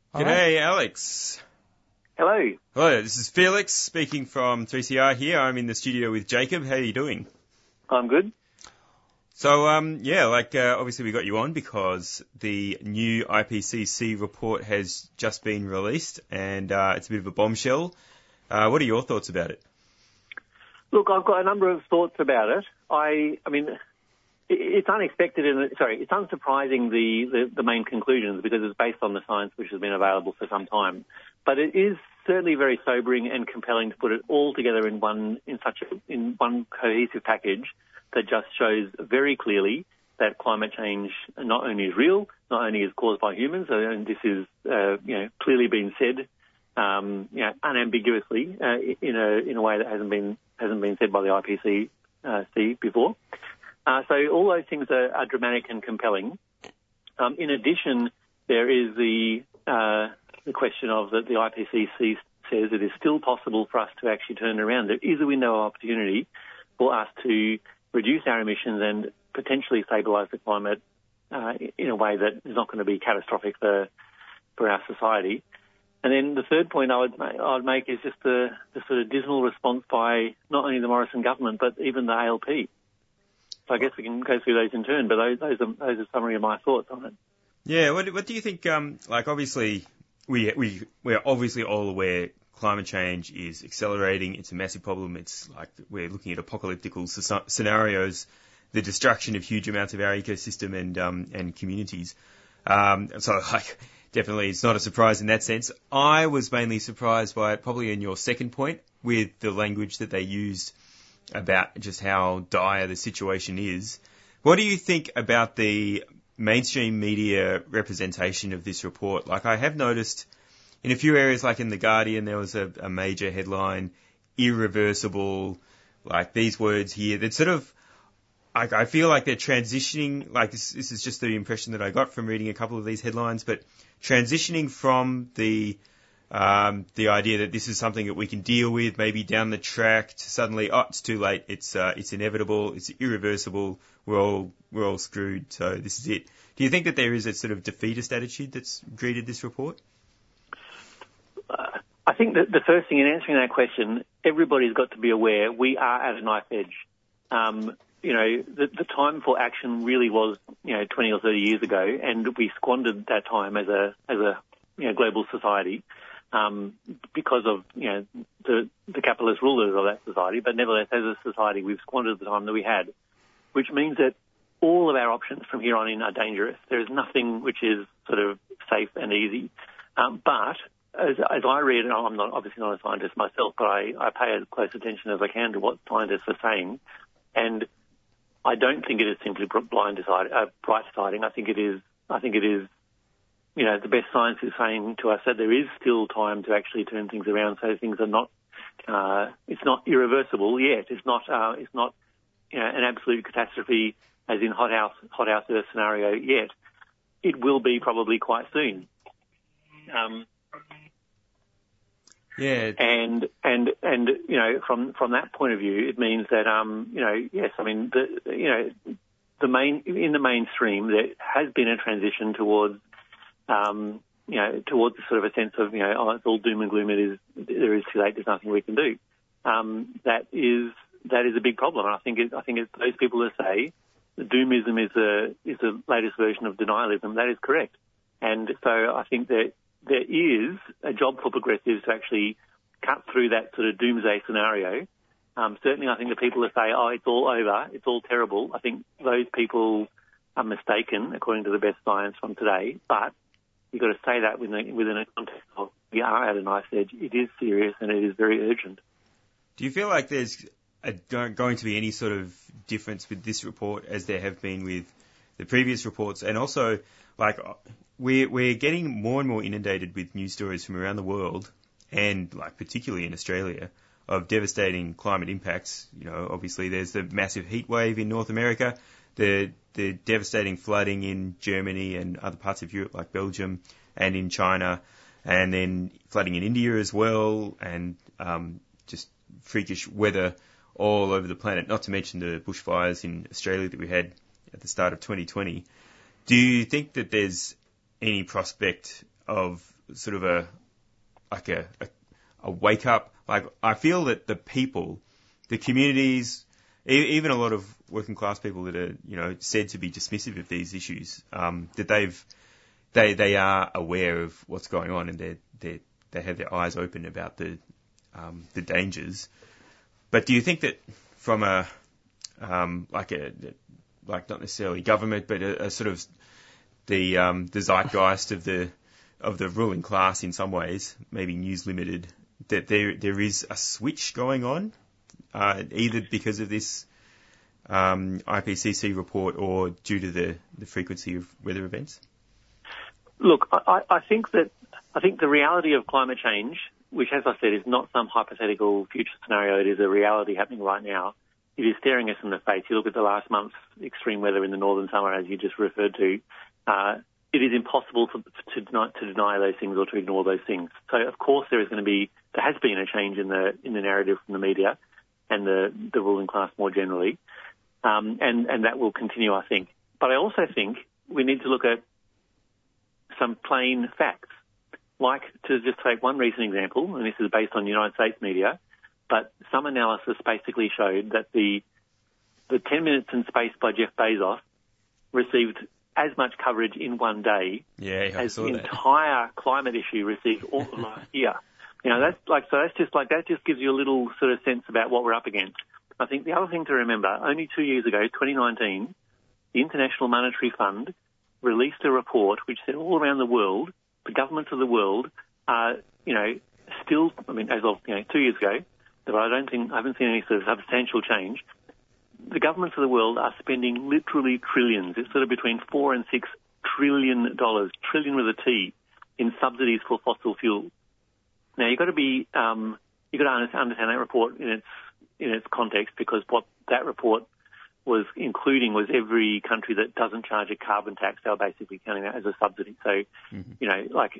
G'day, Alex. Hello. Hello, this is Felix speaking from 3CR here. I'm in the studio with Jacob. How are you doing? I'm good. So, obviously we got you on because the new IPCC report has just been released and it's a bit of a bombshell. What are your thoughts about it? Look, I've got a number of thoughts about it. It's unexpected it's unsurprising the main conclusions because it's based on the science which has been available for some time. But it is certainly very sobering and compelling to put it all together in one cohesive package that just shows very clearly that climate change not only is real, not only is caused by humans, and this is clearly been said unambiguously in a way that hasn't been said by the IPCC before. So all those things are dramatic and compelling. In addition, there is the question of that the IPCC says it is still possible for us to actually turn around. There is a window of opportunity for us to reduce our emissions and potentially stabilise the climate in a way that is not going to be catastrophic for our society. And then the third point I'd make is just the sort of dismal response by not only the Morrison government but even the ALP. So I guess we can go through those in turn, but those are a summary of my thoughts on it. Yeah, what do you think? Obviously, we're obviously all aware climate change is accelerating. It's a massive problem. It's like we're looking at apocalyptical scenarios, the destruction of huge amounts of our ecosystem and communities. Definitely it's not a surprise in that sense. I was mainly surprised by it probably in your second point with the language that they used about just how dire the situation is. What do you think about the mainstream media representation of this report? Like, I have noticed in a few areas, like in The Guardian, there was a major headline, irreversible, like these words here that sort of, I feel like they're transitioning, like this is just the impression that I got from reading a couple of these headlines, but transitioning from the idea that this is something that we can deal with maybe down the track to suddenly, it's too late, it's inevitable, it's irreversible, we're all screwed, so this is it. Do you think that there is a sort of defeatist attitude that's greeted this report? I think that the first thing in answering that question, everybody's got to be aware we are at a knife edge. The time for action really was, 20 or 30 years ago, and we squandered that time as a global society because of, the capitalist rulers of that society. But nevertheless, as a society, we've squandered the time that we had, which means that all of our options from here on in are dangerous. There is nothing which is sort of safe and easy. But as I read, and I'm obviously not a scientist myself, but I pay as close attention as I can to what scientists are saying, and I don't think it is simply bright deciding. I think it is, the best science is saying to us that there is still time to actually turn things around so things are not, it's not irreversible yet. It's not an absolute catastrophe as in hot house Earth scenario yet. It will be probably quite soon. Yeah. And from that point of view, it means that yes, I mean in the mainstream there has been a transition towards towards sort of a sense of it's all doom and gloom. There is too late. There's nothing we can do. That is a big problem. And I think it's those people that say the doomism is the latest version of denialism. That is correct. And so I think that there is a job for progressives to actually cut through that sort of doomsday scenario. Certainly, I think the people that say, it's all over, it's all terrible, I think those people are mistaken, according to the best science from today. But you've got to say that within a context of we are at a knife edge. It is serious and it is very urgent. Do you feel like there's going to be any sort of difference with this report as there have been with the previous reports? And also, like, we're getting more and more inundated with news stories from around the world, and like particularly in Australia, of devastating climate impacts. Obviously there's the massive heat wave in North America, the devastating flooding in Germany and other parts of Europe like Belgium and in China, and then flooding in India as well, and just freakish weather all over the planet, not to mention the bushfires in Australia that we had at the start of 2020. Do you think that there's any prospect of sort of a wake up. Like, I feel that the people, the communities, even a lot of working class people that are, said to be dismissive of these issues, that they are aware of what's going on, and they have their eyes open about the dangers. But do you think that from not necessarily government, but a sort of the zeitgeist of the ruling class in some ways, maybe News Limited, that there is a switch going on, either because of this IPCC report or due to the frequency of weather events? Look, I think the reality of climate change, which, as I said, is not some hypothetical future scenario, it is a reality happening right now. It is staring us in the face. You look at the last month's extreme weather in the northern summer, as you just referred to. It is impossible to deny those things or to ignore those things. So, of course, there has been a change in the narrative from the media and the ruling class more generally, and that will continue, I think. But I also think we need to look at some plain facts, like, to just take one recent example, and this is based on United States media, but some analysis basically showed that the 10 Minutes in Space by Jeff Bezos received as much coverage in one day as the entire climate issue received all of last year. That just gives you a little sort of sense about what we're up against. I think the other thing to remember, only 2 years ago, 2019, the International Monetary Fund released a report which said all around the world, the governments of the world are, still, as of 2 years ago, but I haven't seen any sort of substantial change. The governments of the world are spending literally trillions. It's sort of between $4 and $6 trillion, trillion with a T, in subsidies for fossil fuel. Now you've got to understand that report in its context, because what that report was including was every country that doesn't charge a carbon tax. They were basically counting that as a subsidy. So, in that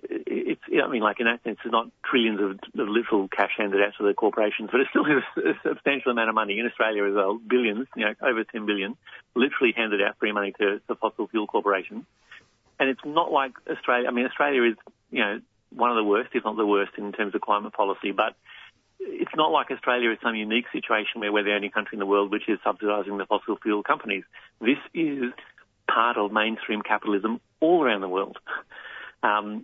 sense, it's not trillions of literal cash handed out to the corporations, but it still is a substantial amount of money in Australia as well. Billions, over 10 billion, literally handed out free money to fossil fuel corporations. And it's not like Australia. Australia is, one of the worst, if not the worst, in terms of climate policy, but it's not like Australia is some unique situation where we're the only country in the world which is subsidising the fossil fuel companies. This is part of mainstream capitalism all around the world. So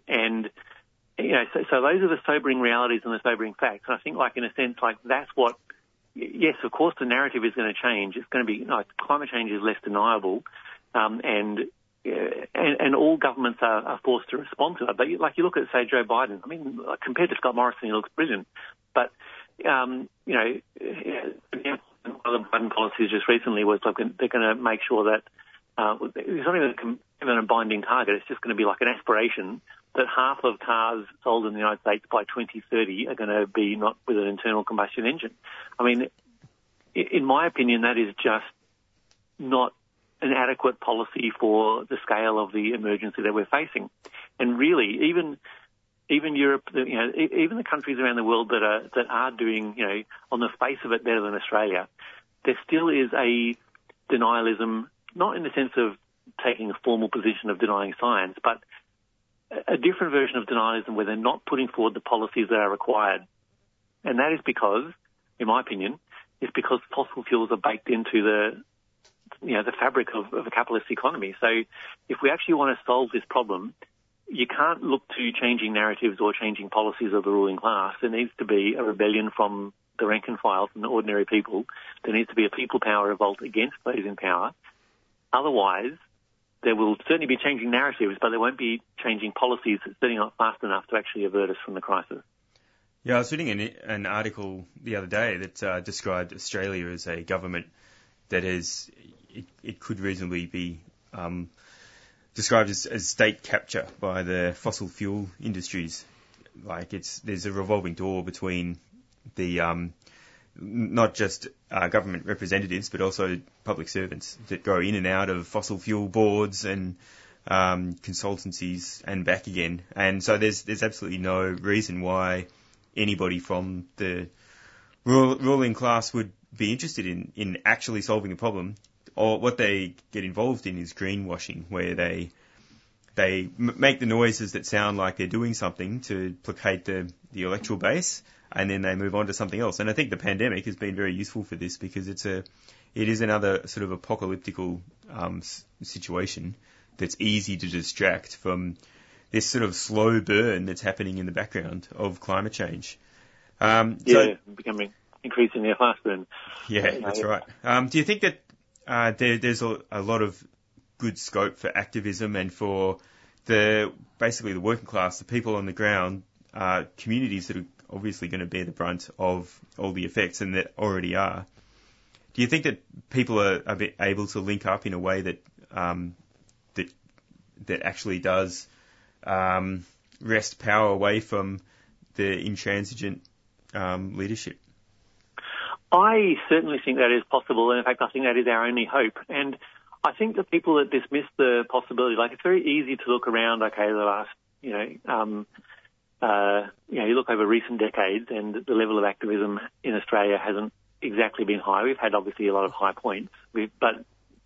those are the sobering realities and the sobering facts. And I think, in a sense, that's what, yes, of course, the narrative is going to change. It's going to be, climate change is less deniable, and all governments are forced to respond to it. But you look at, say, Joe Biden. Compared to Scott Morrison, he looks brilliant. But one of the Biden policies just recently was they're going to make sure that it's not even a binding target. It's just going to be like an aspiration that half of cars sold in the United States by 2030 are going to be not with an internal combustion engine. In my opinion, that is just not an adequate policy for the scale of the emergency that we're facing. And really, even Europe, even the countries around the world that are doing, on the face of it better than Australia, there still is a denialism, not in the sense of taking a formal position of denying science, but a different version of denialism where they're not putting forward the policies that are required. And that is because, in my opinion, it's because fossil fuels are baked into the fabric of a capitalist economy. So if we actually want to solve this problem, you can't look to changing narratives or changing policies of the ruling class. There needs to be a rebellion from the rank and file, from the ordinary people. There needs to be a people power revolt against those in power. Otherwise, there will certainly be changing narratives, but there won't be changing policies setting up fast enough to actually avert us from the crisis. Yeah, I was reading an article the other day that described Australia as a government that it could reasonably be described as state capture by the fossil fuel industries. There's a revolving door between the not just government representatives, but also public servants that go in and out of fossil fuel boards and consultancies and back again. And so there's absolutely no reason why anybody from the ruling class would be interested in actually solving the problem. Or what they get involved in is greenwashing, where they they make the noises that sound like they're doing something to placate the electoral base, and then they move on to something else. And I think the pandemic has been very useful for this because it is another sort of apocalyptical situation that's easy to distract from this sort of slow burn that's happening in the background of climate change. Becoming increasingly a fast burn. Yeah, that's right. Do you think that there's a lot of good scope for activism and for basically the working class, the people on the ground, communities that are obviously going to bear the brunt of all the effects and that already are? Do you think that people are able to link up in a way that that actually does wrest power away from the intransigent leadership? I certainly think that is possible, and in fact, I think that is our only hope. And I think that people that dismiss the possibility, like it's very easy to look around. Okay, the last, you look over recent decades, and the level of activism in Australia hasn't exactly been high. We've had obviously a lot of high points, but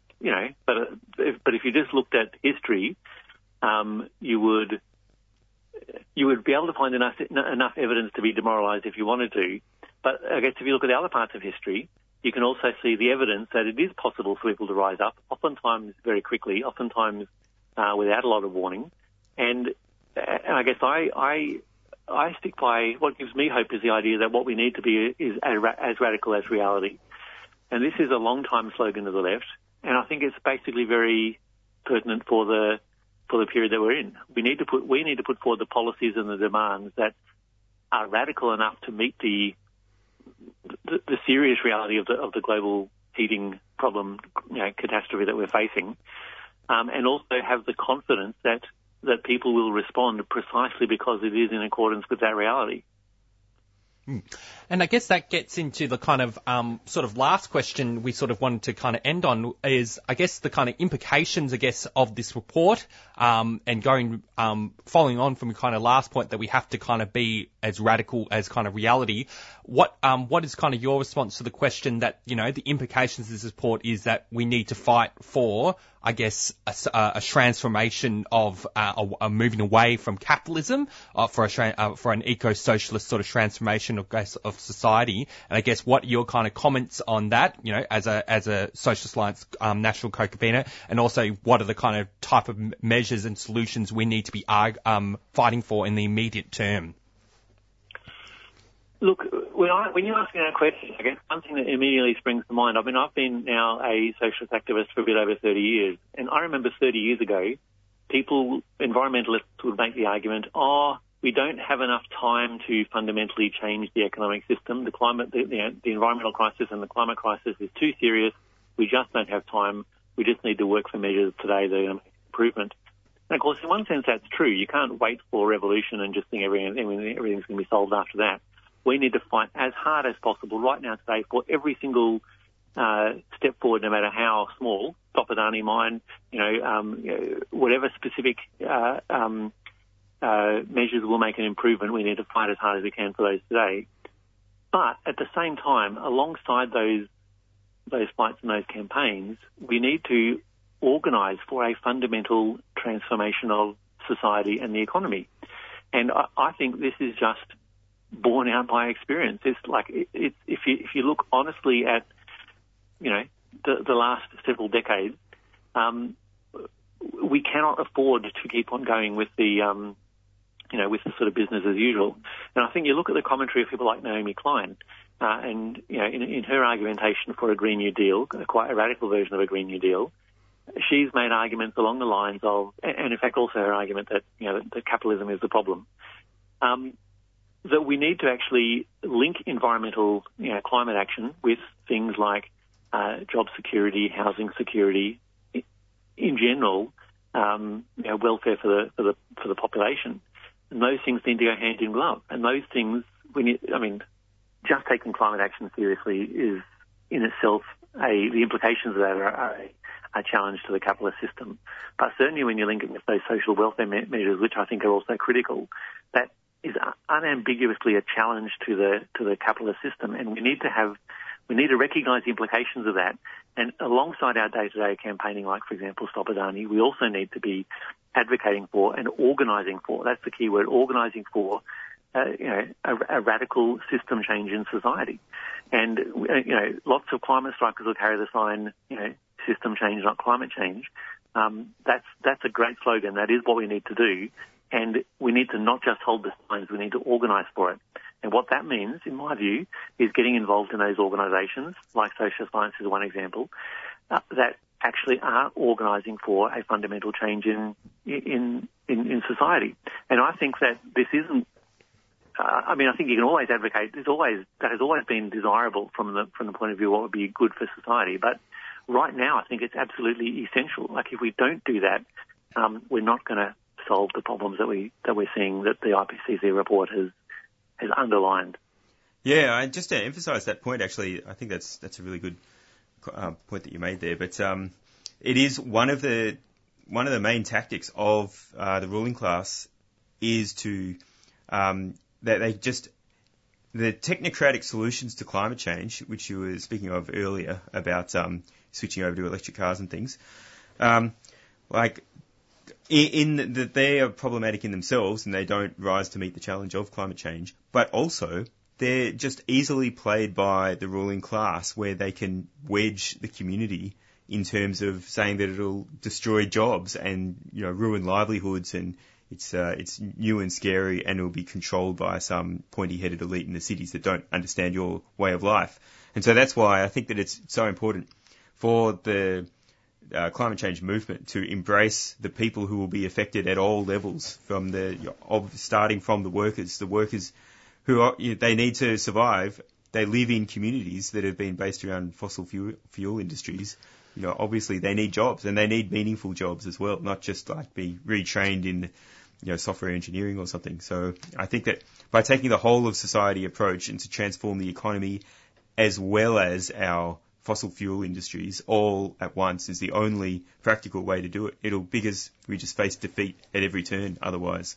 if you just looked at history, you would be able to find enough evidence to be demoralised if you wanted to. But I guess if you look at the other parts of history, you can also see the evidence that it is possible for people to rise up, oftentimes very quickly, oftentimes without a lot of warning. And I guess I stick by what gives me hope is the idea that what we need to be is as radical as reality. And this is a long-time slogan of the left, and I think it's basically very pertinent for the period that we're in. We need to put forward the policies and the demands that are radical enough to meet the serious reality of the global heating problem, catastrophe that we're facing, and also have the confidence that people will respond precisely because it is in accordance with that reality. And I guess that gets into the kind of sort of last question we sort of wanted to kind of end on is, I guess, the kind of implications, I guess, of this report and following on from the kind of last point that we have to kind of be as radical as kind of reality. What is kind of your response to the question that, the implications of this report is that we need to fight for, I guess, a transformation of a moving away from capitalism for an eco-socialist sort of transformation of society. And I guess what are your kind of comments on that, as a Socialist Alliance national co-convener, and also what are the kind of type of measures and solutions we need to be fighting for in the immediate term? Look, when you're asking that question, I guess one thing that immediately springs to mind, I've been now a socialist activist for a bit over 30 years, and I remember 30 years ago, environmentalists would make the argument, we don't have enough time to fundamentally change the economic system. The climate, the environmental crisis and the climate crisis is too serious. We just don't have time. We just need to work for measures today that are going to make improvement. And of course, in one sense, that's true. You can't wait for revolution and just think everything's going to be solved after that. We need to fight as hard as possible right now today for every single step forward, no matter how small. Topodani mine, whatever specific measures will make an improvement. We need to fight as hard as we can for those today. But at the same time, alongside those fights and those campaigns, we need to organise for a fundamental transformation of society and the economy. And I think this is just borne out by experience. It's like if you look honestly at the last several decades, we cannot afford to keep on going with the with the sort of business as usual. And I think you look at the commentary of people like Naomi Klein, and in her argumentation for a Green New Deal, quite a radical version of a Green New Deal, she's made arguments along the lines of, and in fact also her argument that that capitalism is the problem. That we need to actually link environmental, climate action with things like job security, housing security, in general, welfare for the population, and those things need to go hand in glove. And those things, just taking climate action seriously is in itself the implications of that are a challenge to the capitalist system. But certainly when you link it with those social welfare measures, which I think are also critical, that is unambiguously a challenge to the capitalist system, and we need to have We need to recognise the implications of that. And alongside our day-to-day campaigning, like, for example, Stop Adani, we also need to be advocating for and organising for, that's the key word, organising for, a radical system change in society. And, lots of climate strikers will carry the sign, system change, not climate change. That's a great slogan. That is what we need to do. And we need to not just hold the signs, we need to organise for it. And what that means, in my view, is getting involved in those organisations, like Socialist Alliance is one example, that actually are organising for a fundamental change in society. And I think that this isn't. I think you can always advocate. That has always been desirable from the point of view of what would be good for society. But right now, I think it's absolutely essential. Like, if we don't do that, we're not going to solve the problems that we're seeing that the IPCC report has underlined. Yeah, just to emphasise that point, actually, I think that's a really good point that you made there. But it is one of the main tactics of the ruling class is to the technocratic solutions to climate change, which you were speaking of earlier about switching over to electric cars and things, they are problematic in themselves and they don't rise to meet the challenge of climate change, but also they're just easily played by the ruling class, where they can wedge the community in terms of saying that it'll destroy jobs and, ruin livelihoods, and it's new and scary, and it'll be controlled by some pointy-headed elite in the cities that don't understand your way of life. And so that's why I think that it's so important for the climate change movement to embrace the people who will be affected at all levels, starting from the workers who they need to survive. They live in communities that have been based around fossil fuel industries. Obviously they need jobs, and they need meaningful jobs as well, not just like be retrained in software engineering or something. So I think that by taking the whole of society approach and to transform the economy as well as our fossil fuel industries all at once is the only practical way to do it. Because we just face defeat at every turn otherwise.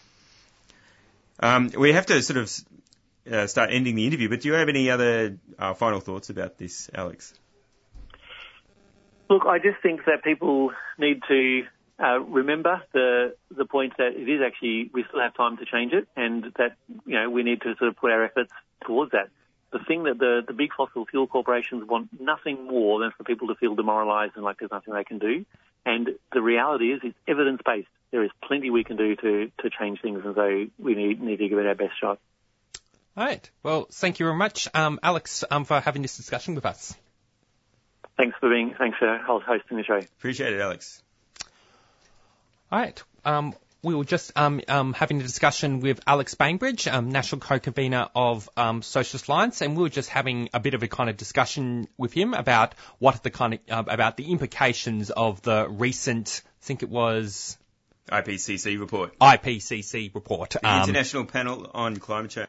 We have to sort of start ending the interview, but do you have any other final thoughts about this, Alex? Look, I just think that people need to remember the point that it is actually, we still have time to change it, and that, we need to sort of put our efforts towards that. The thing that the big fossil fuel corporations want nothing more than for people to feel demoralised and like there's nothing they can do. And the reality is it's evidence-based. There is plenty we can do to change things, and so we need to give it our best shot. All right. Well, thank you very much, Alex, for having this discussion with us. Thanks for hosting the show. Appreciate it, Alex. All right. We were just having a discussion with Alex Bainbridge, national co-convener of Socialist Alliance, and we were just having a bit of a kind of discussion with him about what the about the implications of the recent, I think it was IPCC report. IPCC report. The International Panel on Climate Change.